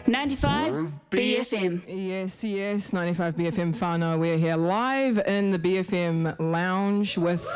95 BFM. Yes, 95 BFM whānau. We're here live in the BFM lounge with,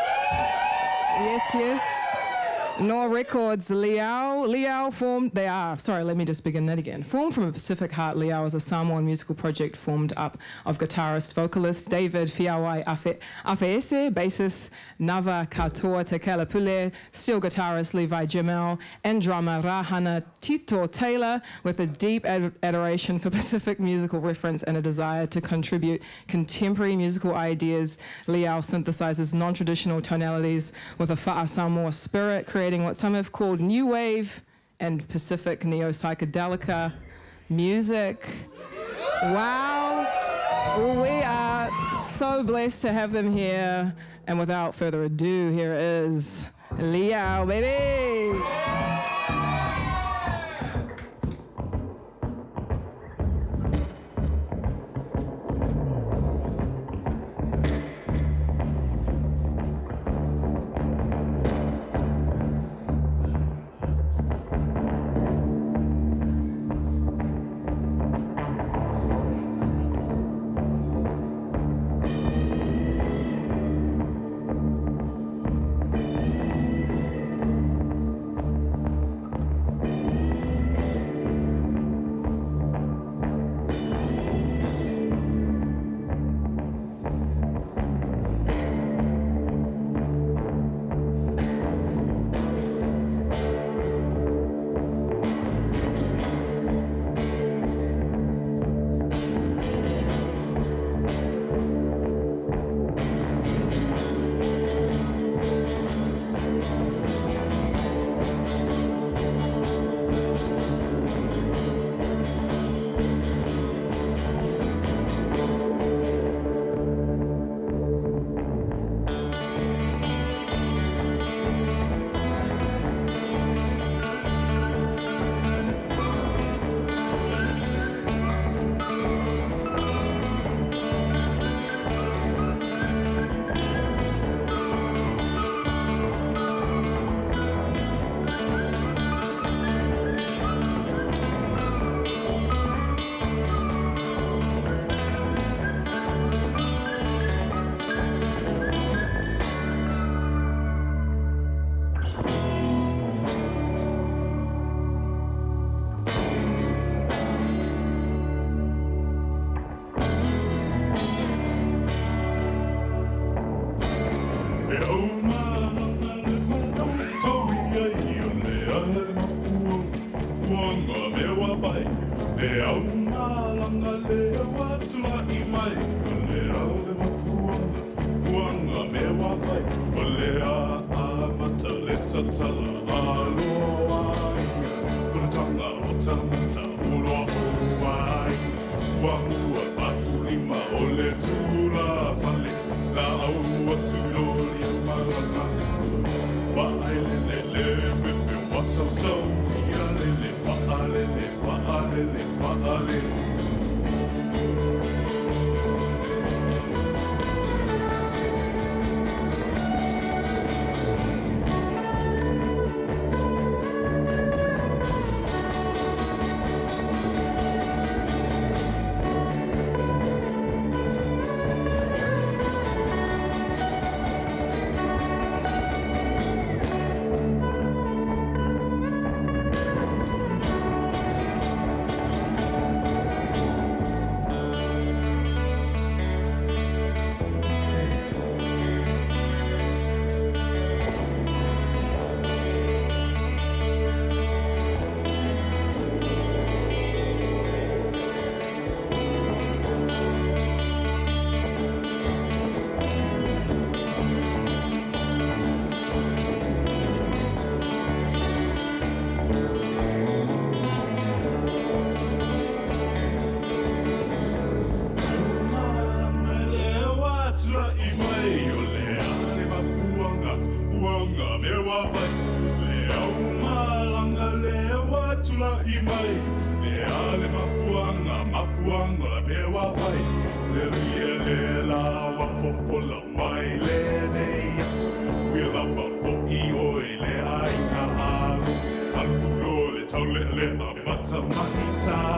yes, Noah Records, Liao formed, Formed from a Pacific Heart, Liao is a Samoan musical project formed up of guitarist, vocalist David Fiawai Afeese, bassist Nava Katoa Te Kalapule, steel guitarist Levi Jamel, and drummer Rahana Tito Taylor, with a deep adoration for Pacific musical reference and a desire to contribute contemporary musical ideas. Liao synthesizes non-traditional tonalities with a Fa'a Samoa spirit, creating what some have called new wave and Pacific neo-psychedelica music. Wow, we are so blessed to have them here. And without further ado, here is Liao, baby. Mata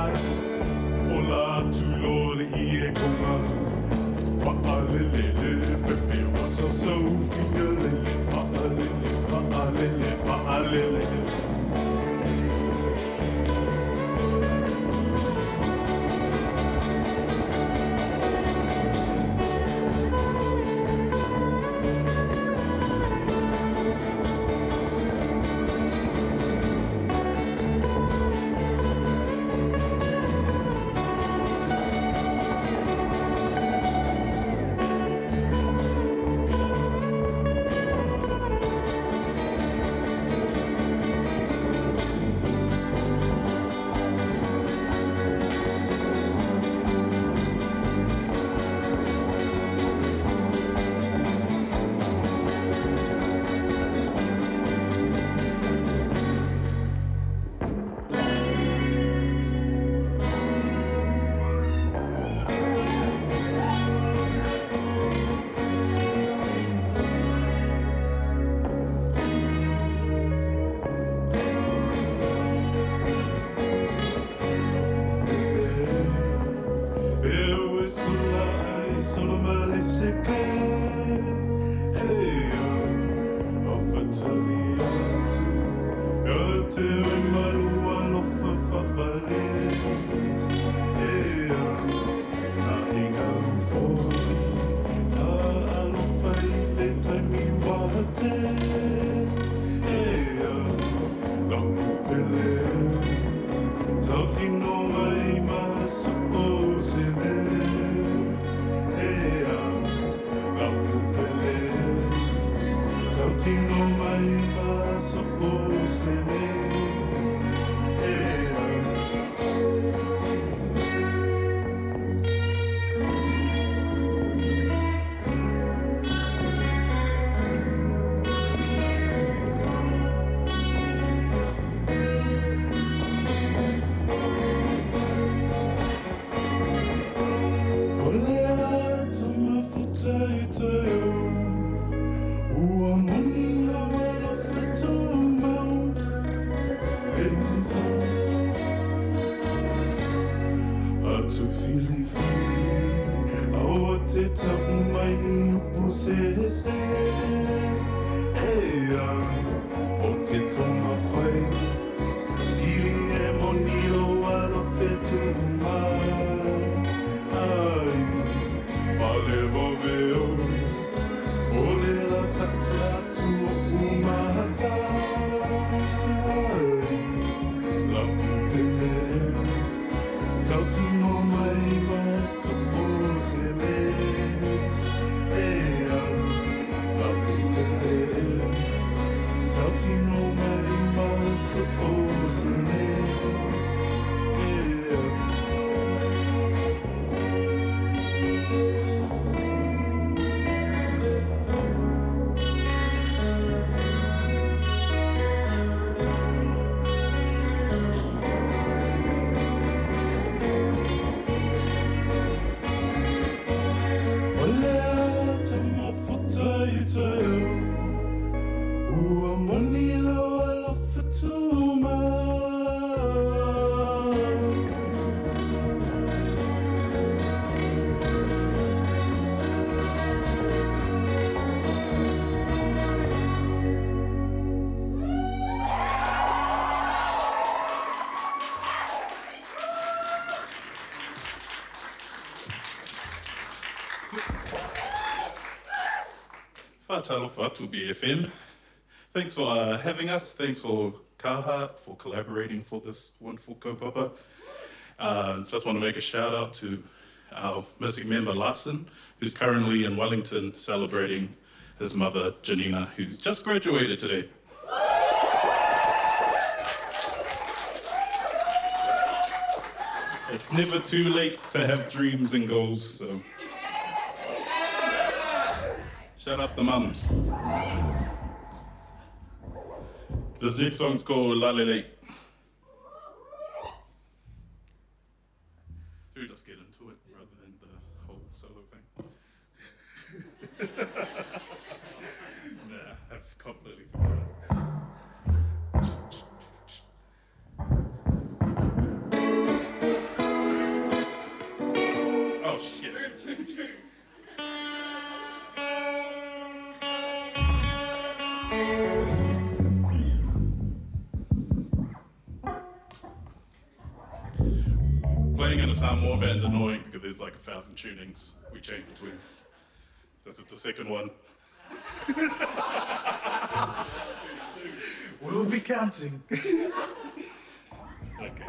Talofa to BFM. Thanks for having us. Thanks for Kaha for collaborating for this wonderful kaupapa. Just want to make a shout out to our missing member Larson, who's currently in Wellington celebrating his mother Janina, who's just graduated today. It's never too late to have dreams and goals, so shout out the mums. The next song's called Lalele. Should we just get into it rather than the whole solo thing? Nah, I've completely forgotten. Oh shit. Playing in a Samoa band's annoying because there's like 1,000 tunings we change between. This is the second one. We'll be counting. Okay.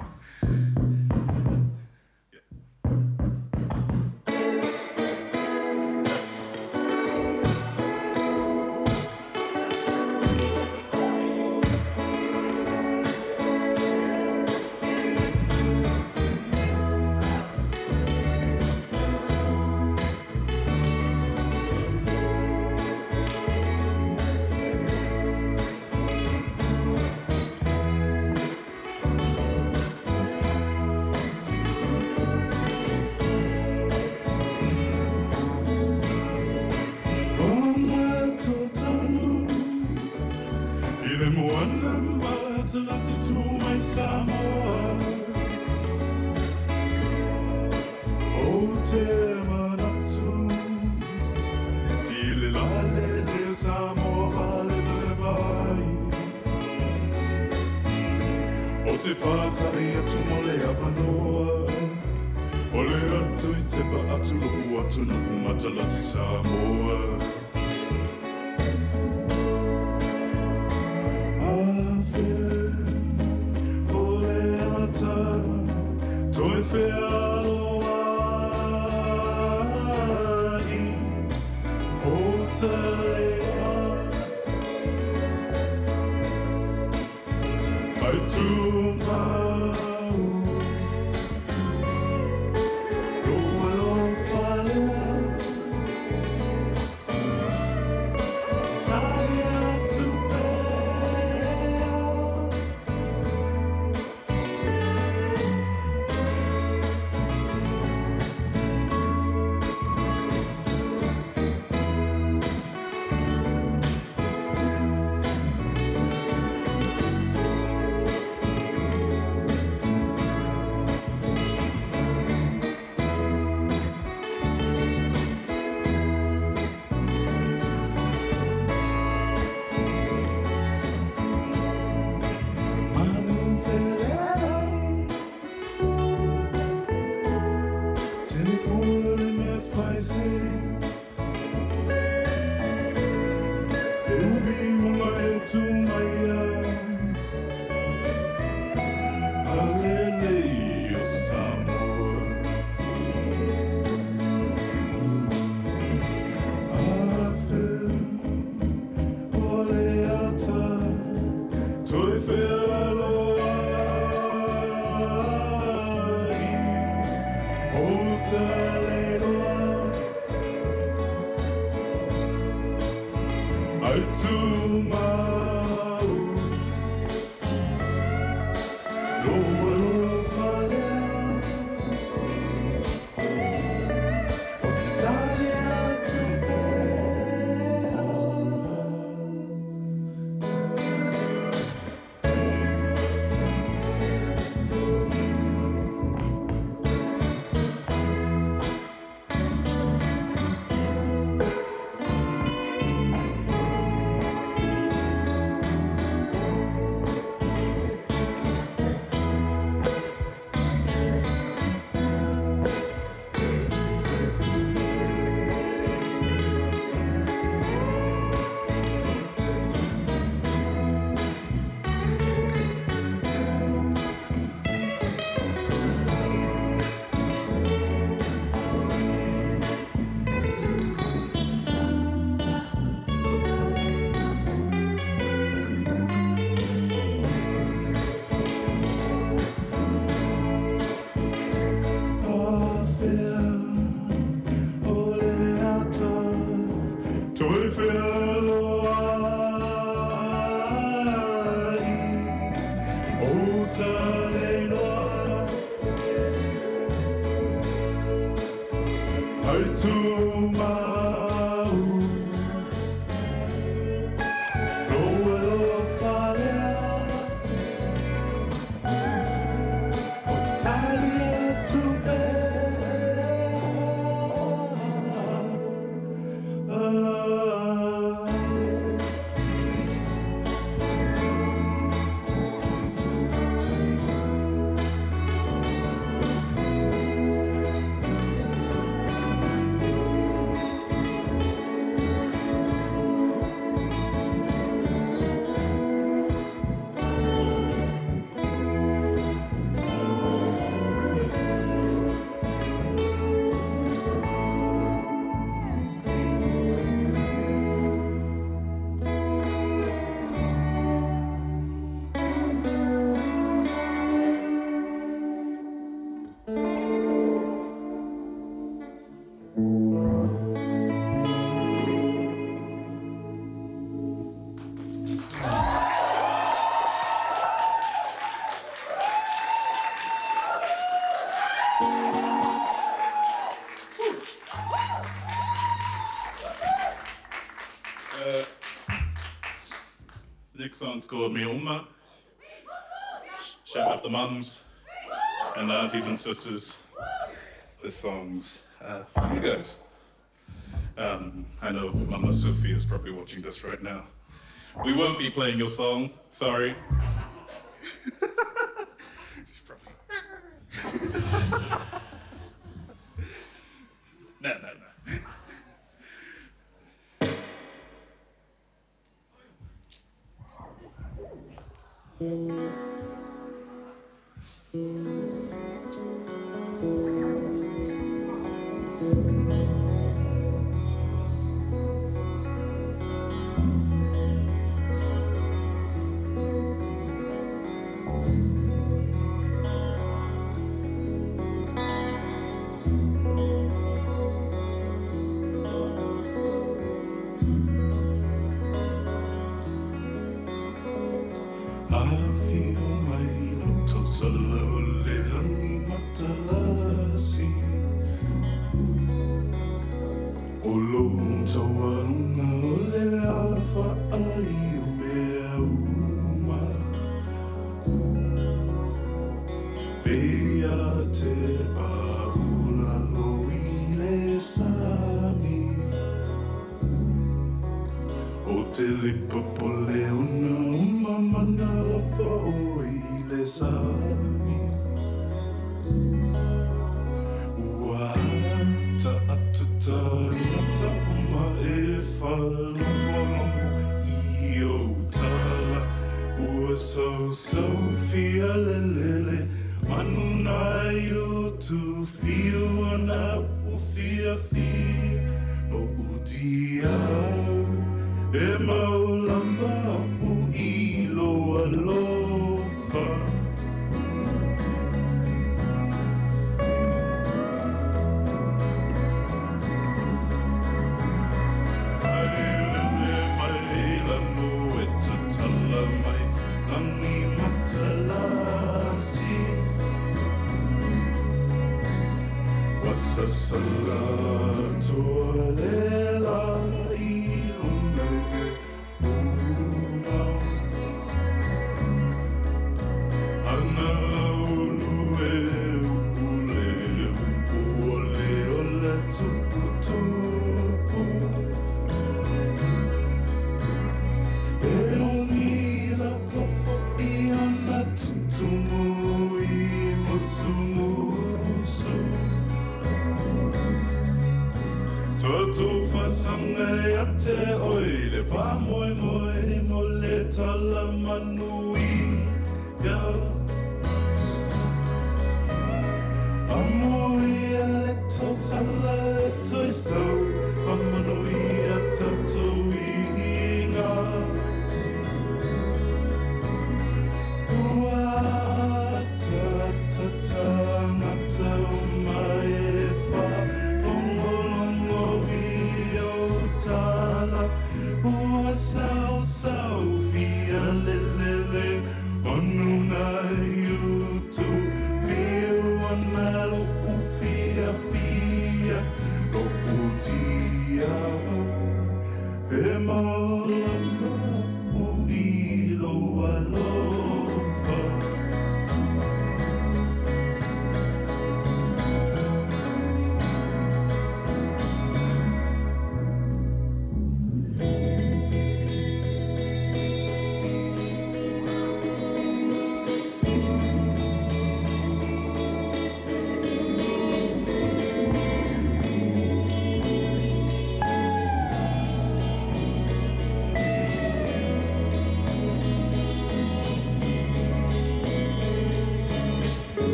Next song's called Me Uma. Shout out the mums and the aunties and sisters. This song's for you guys. I know Mama Sophie is probably watching this right now. We won't be playing your song, sorry. She's probably... No. sala o le rangi matalasi o lo tawalunga o le awha ai o mea uma Pea te paula lo i le sami O te lipapo le una umamana la fo i le sami Ua ta atata ngata uma e whalomolomo I o tala Ua Sophia lelele Manuna you to feel ana o fia o utia e maulama o ilo alofa Ailele mai lalo e tatala mai langi matalasi Wasa salatu alela I umene una Ana laulu e ule Ule ole tupu tupu E oni la fofo I ana tutumu I musumusu Toto fasanga ya te oile fa moi moi mo le tala manui ya Amoi ale to sala to so fa manui ya tato inga Ua ta ta ta ngata mai fa Tala, ua Sophia lelele, onuna yutu, viuanalo ufia fia, lo utia, e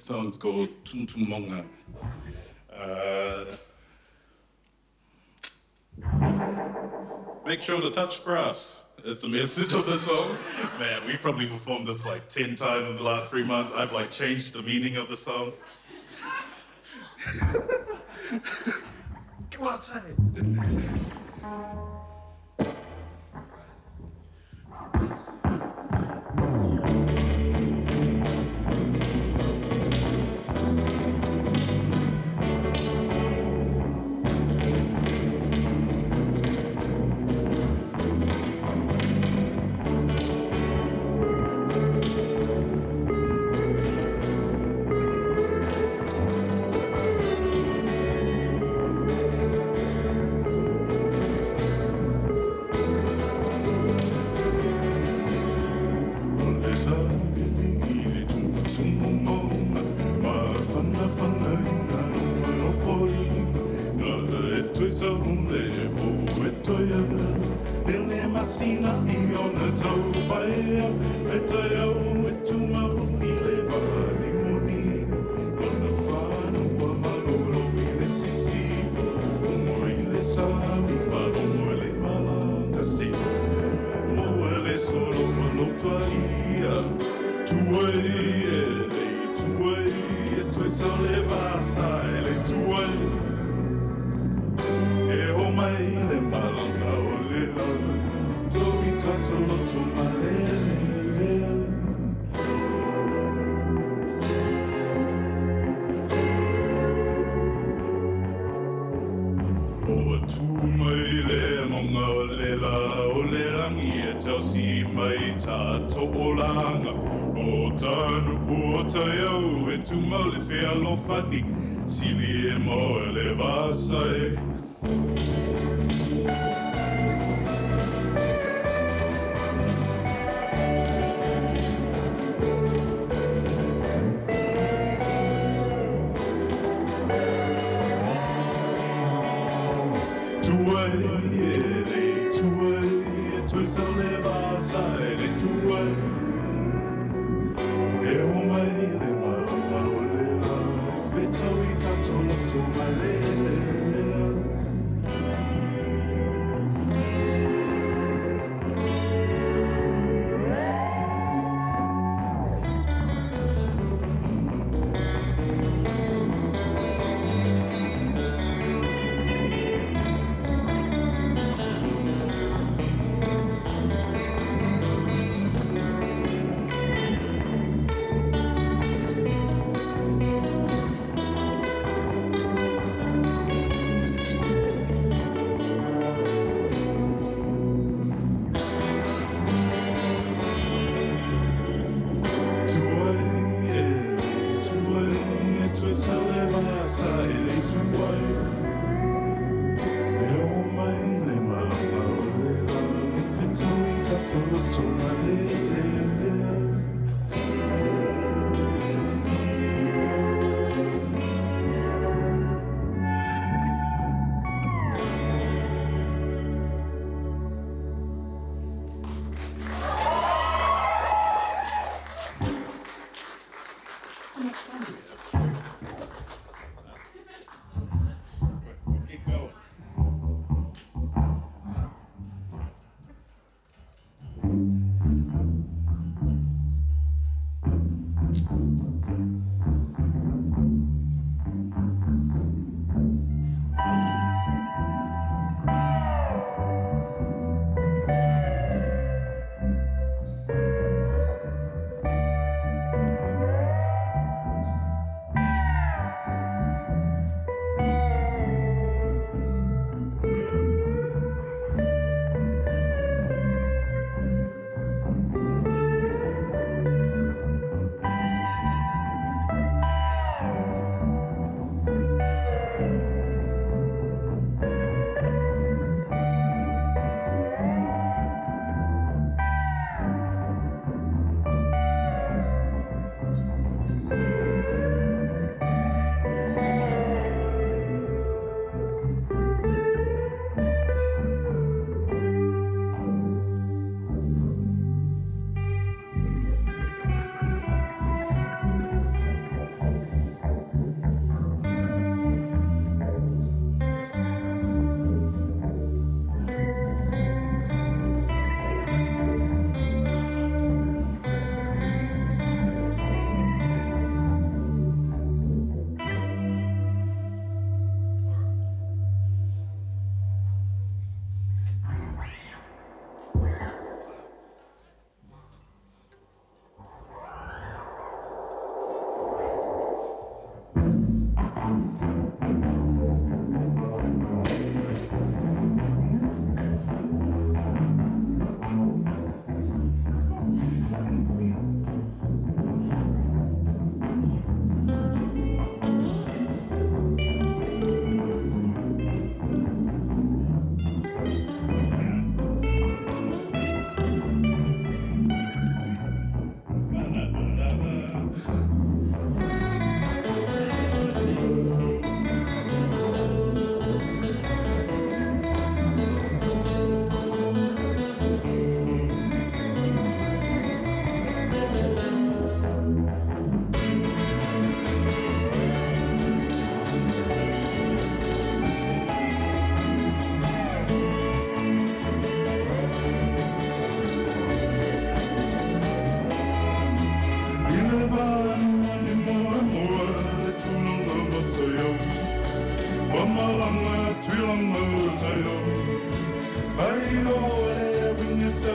song's called Tuntumonga. Make sure to touch grass. It's the message of the song. Man, we probably performed this like 10 times in the last 3 months. I've like changed the meaning of the song. Go outside.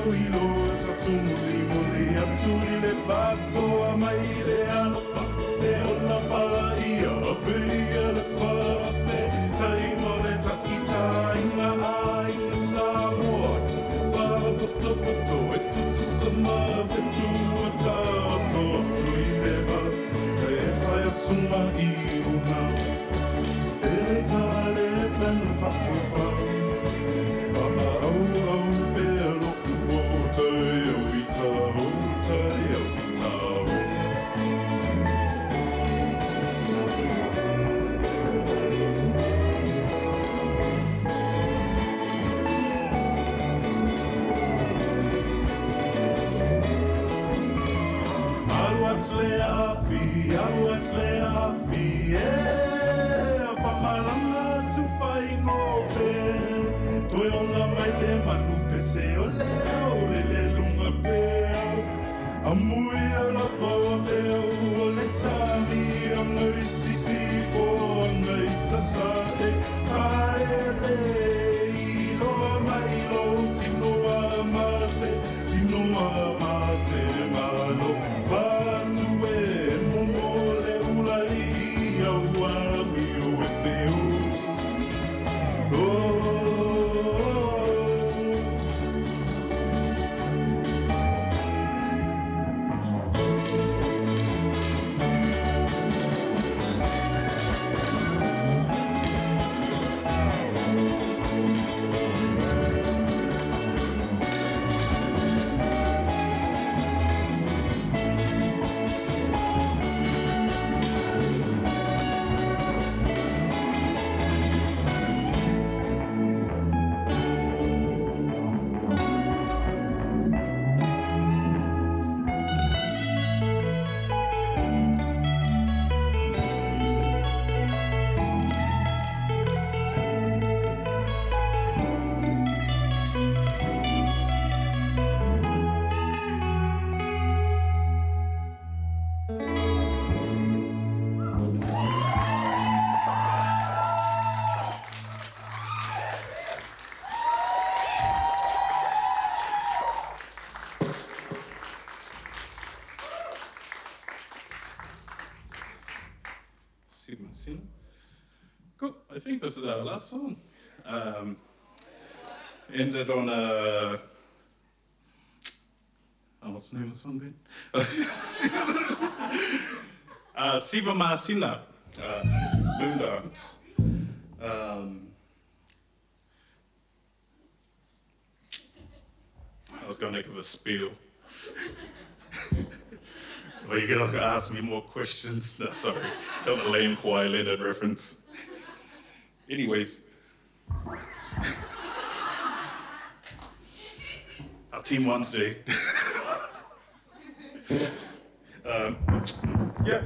ilo tatu muli muli atu I le whato a mai le alofa le ola pa ia vea le whawhe taima le takita inga a inga Samoa whapato e tutu sama whetu a tāto atu I lewa e whai a sunga I una e le tale tanu whatu whau Cool. I think this is our last song. Ended on a... Oh, what's the name of the song again? Siva Masina, Moon Dance. I was going to give a spiel. Well, you're going to ask me more questions. No, sorry, that was a lame Kawhi Leonard reference. Anyways, our team won today. Yeah.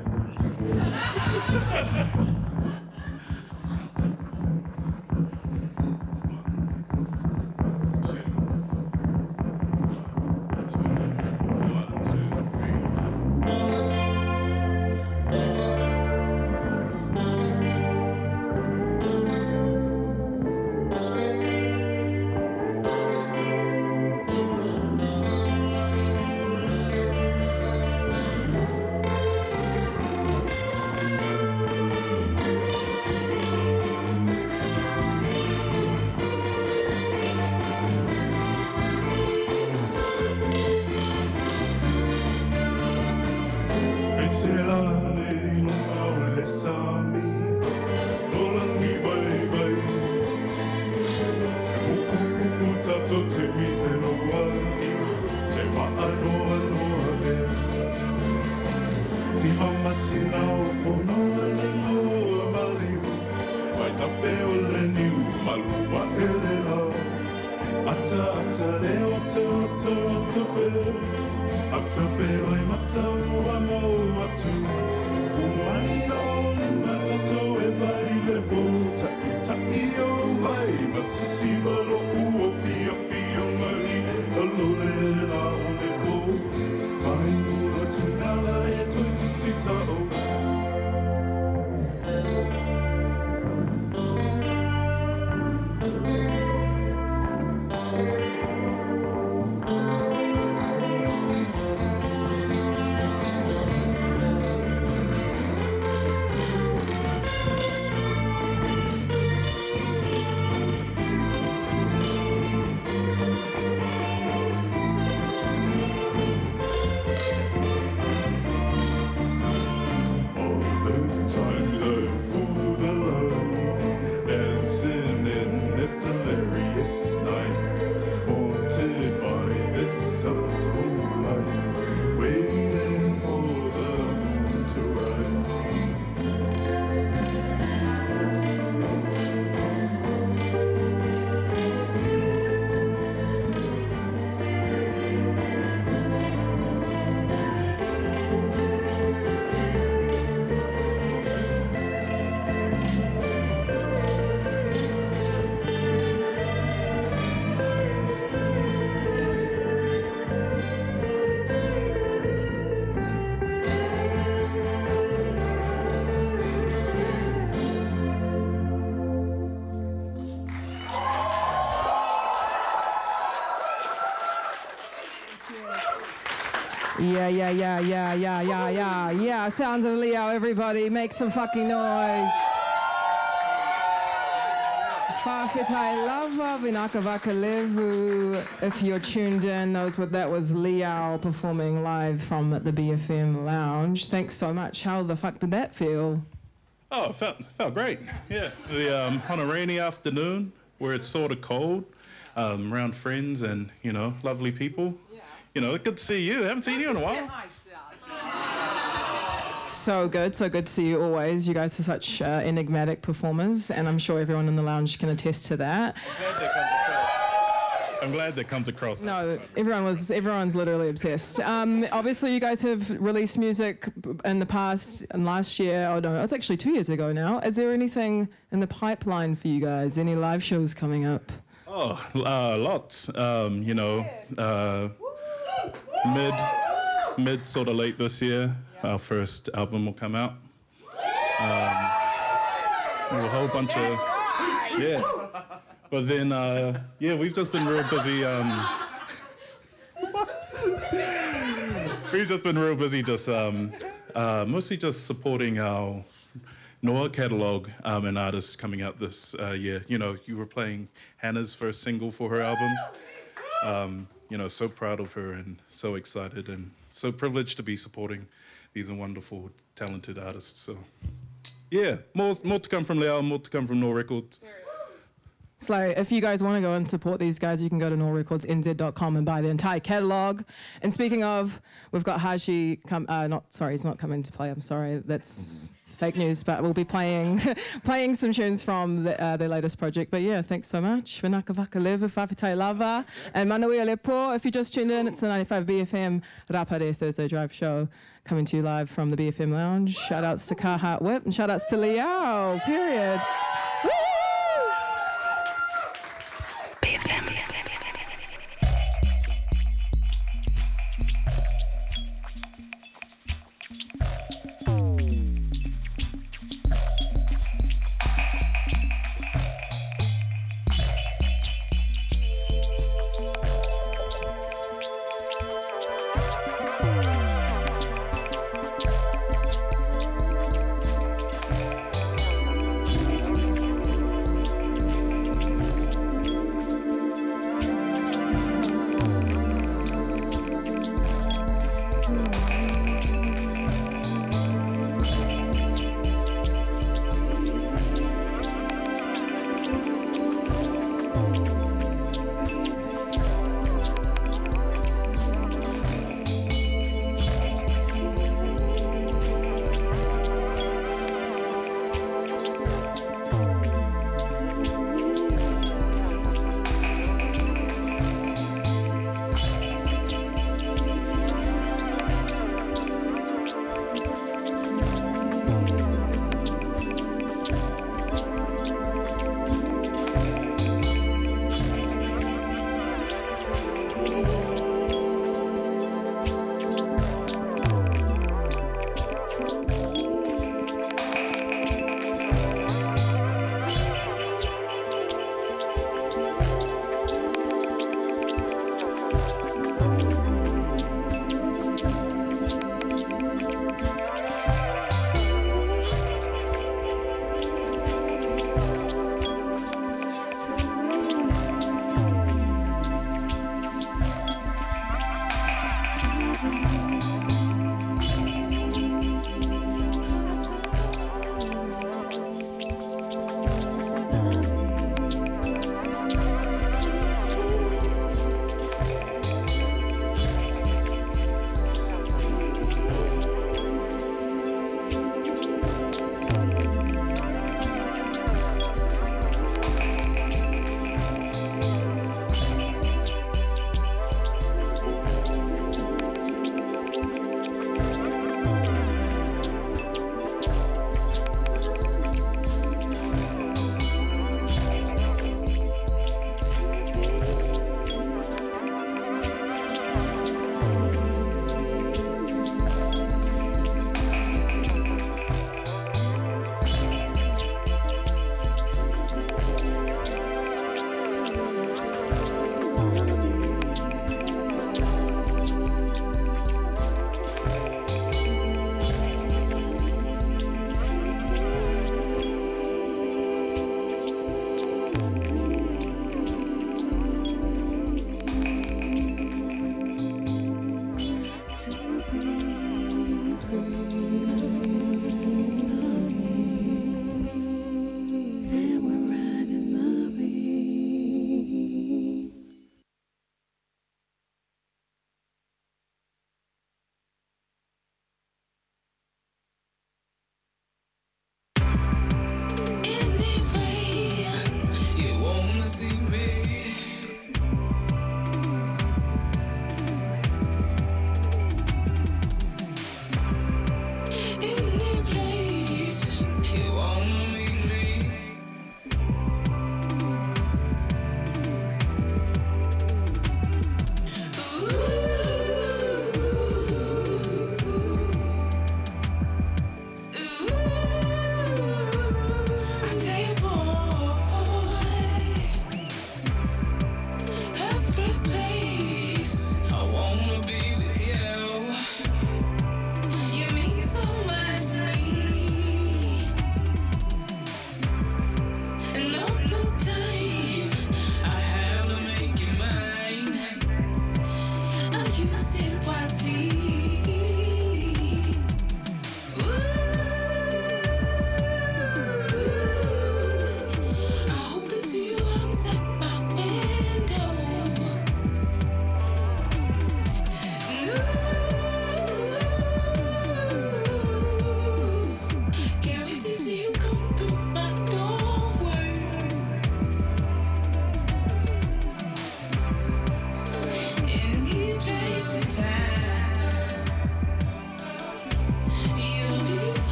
Yeah. Sounds of Leo, everybody. Make some fucking noise. Whawhetai lava vinaka vakalevu. If you're tuned in, that was Leo performing live from the BFM Lounge. Thanks so much. How the fuck did that feel? Oh, it felt great. Yeah, on a rainy afternoon where it's sort of cold, around friends and lovely people. Yeah. Good to see you. I haven't seen you in a while. So good to see you always. You guys are such enigmatic performers, and I'm sure everyone in the lounge can attest to that. I'm glad that comes across. No, everyone's literally obsessed. Obviously, you guys have released music in the past and last year. Oh no, it's actually 2 years ago now. Is there anything in the pipeline for you guys? Any live shows coming up? Oh, lots. Mid sort of late this year, our first album will come out. A whole bunch of But then, we've just been real busy. We've just been real busy, mostly just supporting our Noah catalog and artists coming out this year. You were playing Hannah's first single for her album. So proud of her and so excited and so privileged to be supporting these wonderful, talented artists. So, more to come from Leo, more to come from Noah Records. So if you guys want to go and support these guys, you can go to noahrecordsnz.com and buy the entire catalogue. And speaking of, we've got Haji he's not coming to play, I'm sorry, that's fake news, but we'll be playing some tunes from their latest project. But yeah, thanks so much. Vinaka vakalevu, whawhetai lava, and Manuia Lepo. If you just tuned in, it's the 95 BFM Rapare Thursday Drive Show coming to you live from the BFM Lounge. Shout outs to Carhartt Whip and shout outs to Liao, period.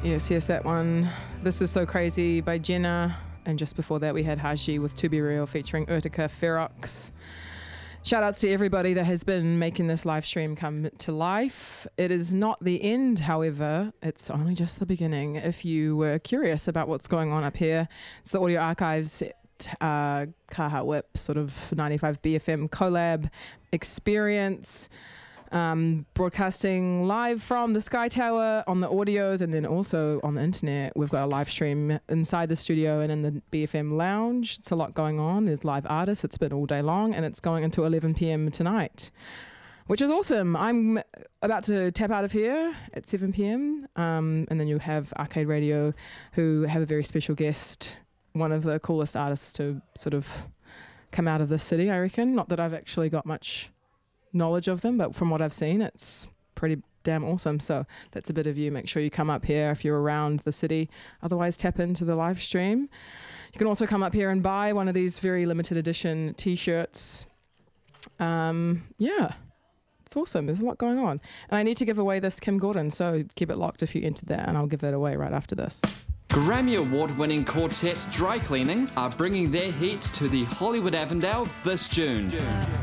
Yes, that one. This is So Crazy by Jenna. And just before that, we had Haji with To Be Real featuring Urtica Ferox. Shout outs to everybody that has been making this live stream come to life. It is not the end, however. It's only just the beginning. If you were curious about what's going on up here, it's the Audio Archives Kaha Whip sort of 95 BFM collab experience. Broadcasting live from the Sky Tower on the audios, and then also on the internet. We've got a live stream inside the studio and in the BFM lounge. It's a lot going on. There's live artists. It's been all day long, and it's going until 11 p.m. tonight, which is awesome. I'm about to tap out of here at 7 p.m. And then you have Arcade Radio, who have a very special guest, one of the coolest artists to sort of come out of this city, I reckon. Not that I've actually got much knowledge of them, but from what I've seen, it's pretty damn awesome. So that's a bit of you. Make sure you come up here if you're around the city. Otherwise, tap into the live stream. You can also come up here and buy one of these very limited edition t-shirts. Yeah, it's awesome. There's a lot going on. And I need to give away this Kim Gordon, so keep it locked if you entered that, and I'll give that away right after this. Grammy Award-winning quartet Dry Cleaning are bringing their heat to the Hollywood Avondale this June.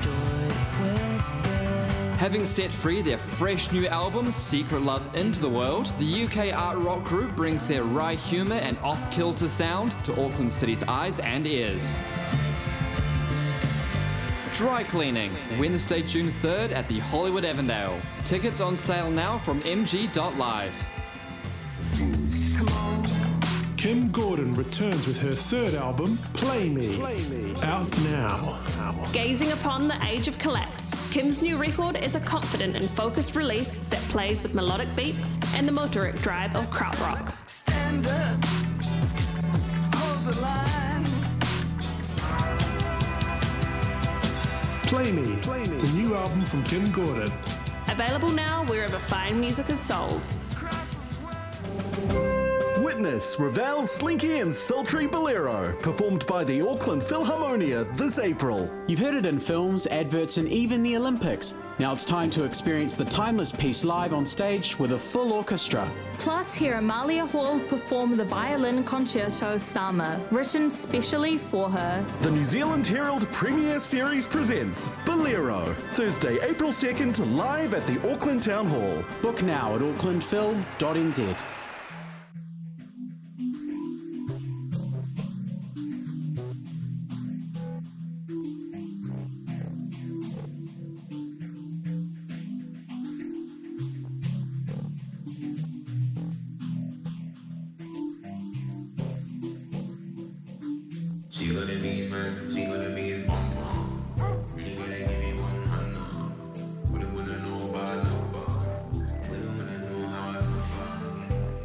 Having set free their fresh new album, Secret Love, into the world, the UK art rock group brings their wry humour and off-kilter sound to Auckland City's eyes and ears. Dry Cleaning, Wednesday, June 3rd at the Hollywood Avondale. Tickets on sale now from mg.live. Kim Gordon returns with her third album, Play Me, out now. Gazing upon the age of collapse, Kim's new record is a confident and focused release that plays with melodic beats and the motoric drive of krautrock. Stand up, hold the line. Play Me, the new album from Kim Gordon. Available now wherever fine music is sold. Witness Ravel, Slinky and Sultry Bolero, performed by the Auckland Philharmonia this April. You've heard it in films, adverts and even the Olympics. Now it's time to experience the timeless piece live on stage with a full orchestra. Plus, hear Amalia Hall perform the violin concerto Sama, written specially for her. The New Zealand Herald Premier Series presents Bolero, Thursday, April 2nd, live at the Auckland Town Hall. Book now at aucklandphil.nz. She gonna be man, she gonna be his bum bum. Really gonna give me one hand now. Wouldn't wanna know about love. Wouldn't wanna know how I suffer.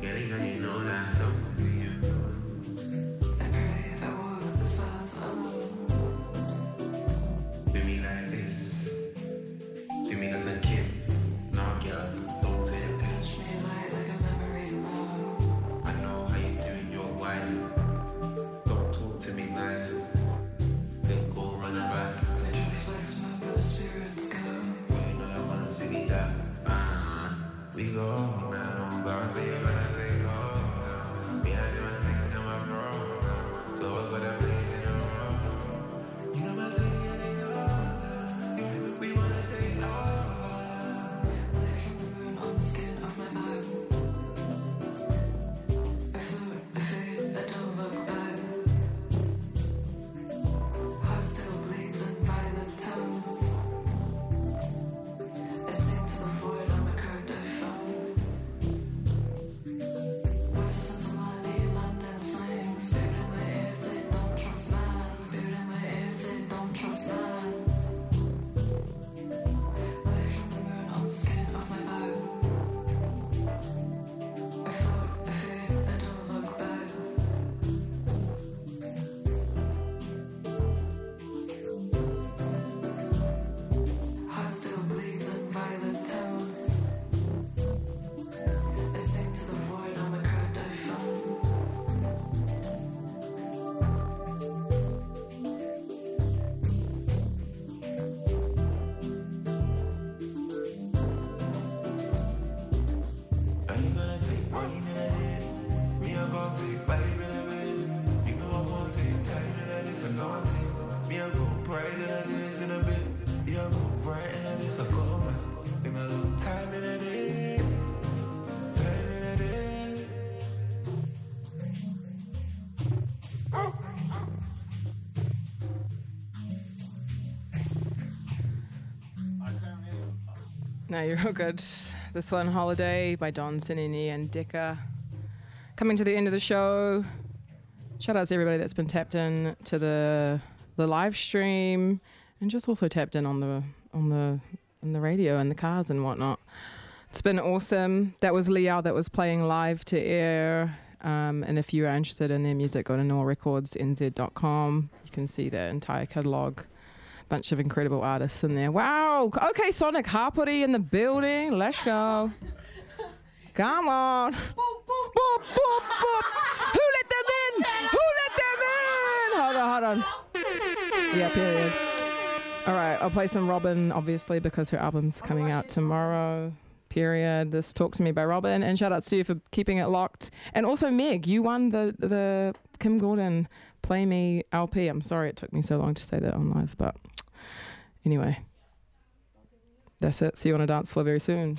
No, you're all good. This one, Holiday by Don Sinini and Decca. Coming to the end of the show. Shout out to everybody that's been tapped in to the live stream and just also tapped in on the radio and the cars and whatnot. It's been awesome. That was Liao that was playing live to air. And if you are interested in their music, go to noahrecordsnz.com. You can see their entire catalogue. Bunch of incredible artists in there. Wow. Okay, Sonic Hapori in the building. Let's go. Come on. Boop, boop, boop, boop, boop. Who let them in? Who let them in? Hold on. Yeah, period. All right, I'll play some Robin, obviously, because her album's coming out tomorrow. Period. This Talk to Me by Robin. And shout out to you for keeping it locked. And also, Meg, you won the Kim Gordon Play Me LP. I'm sorry it took me so long to say that on live, but anyway. That's it. See you on a dance floor very soon.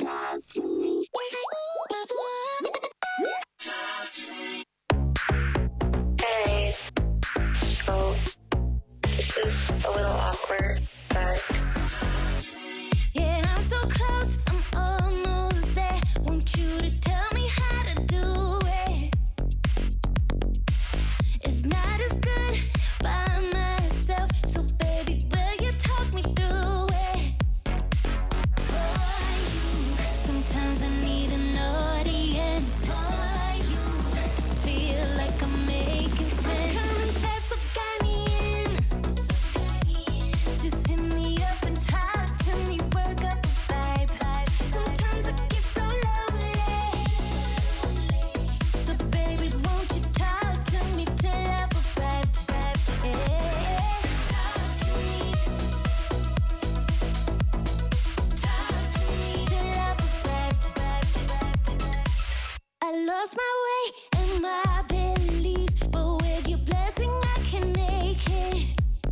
Hey, so this is a little awkward, but yeah, I'm so close, I'm almost there. Want you to tell me how to do it. It's not as good by myself, so baby, will you talk me through it? For you, sometimes I need an audience. For you, just to feel like I'm making sense. Coming fast, so got me in. Just hit me up and talk to me, work up a vibe. Sometimes I get so lonely. So baby, won't you talk to me till I've arrived? Yeah. Talk to me. Talk to me till I've arrived. I lost my way and my beliefs, but with your blessing I can make it.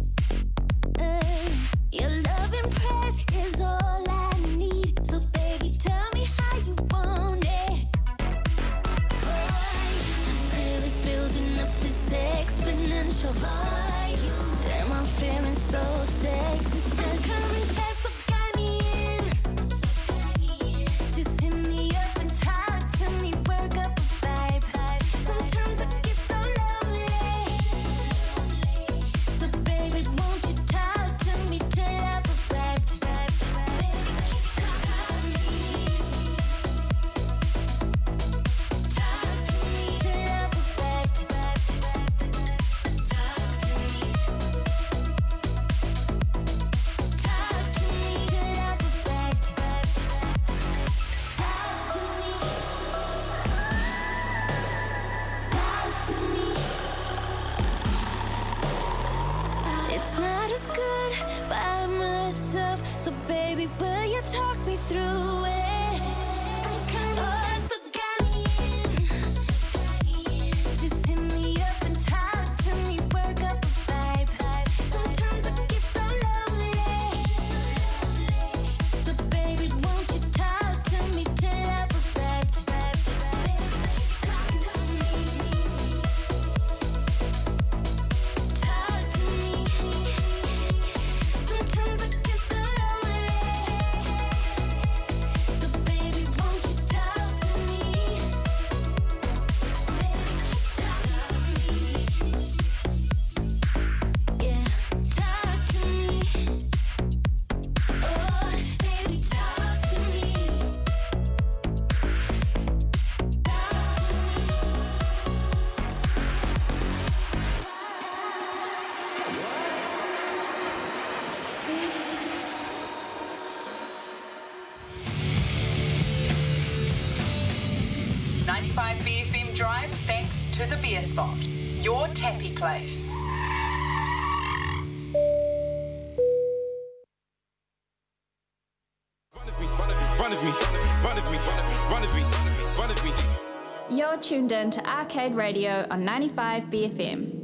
Your love and praise is all I need. So baby, tell me how you want it. I feel it building up, it's exponential. For you, damn, I'm feeling so sexy. I'm coming fast, so got me in. Just hit me up and talk to me, work up a vibe. Sometimes I get so lonely. So baby, won't you talk to me till I've arrived? Baby, keep talking to me. Talk to me till I've arrived. Talk to me. Talk to me till I've arrived. Talk to me. Talk to me. It's not as good by myself, so baby, will you talk me through it? I'm kind of so got me in. Just hit me up and talk to me, work up a vibe. Sometimes I get so lonely. So baby, won't you talk to me till I've arrived? Baby, keep talking to me. Talk to me. Sometimes I get so lonely. So baby, won't you talk to me? Baby, keep talking to me. Yeah, talk to me. Oh, baby, talk to me. Talk to me. 95 BFM Drive, thanks to the Beer Spot, your tappy place. You're tuned in to Arcade Radio on 95 BFM.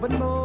no.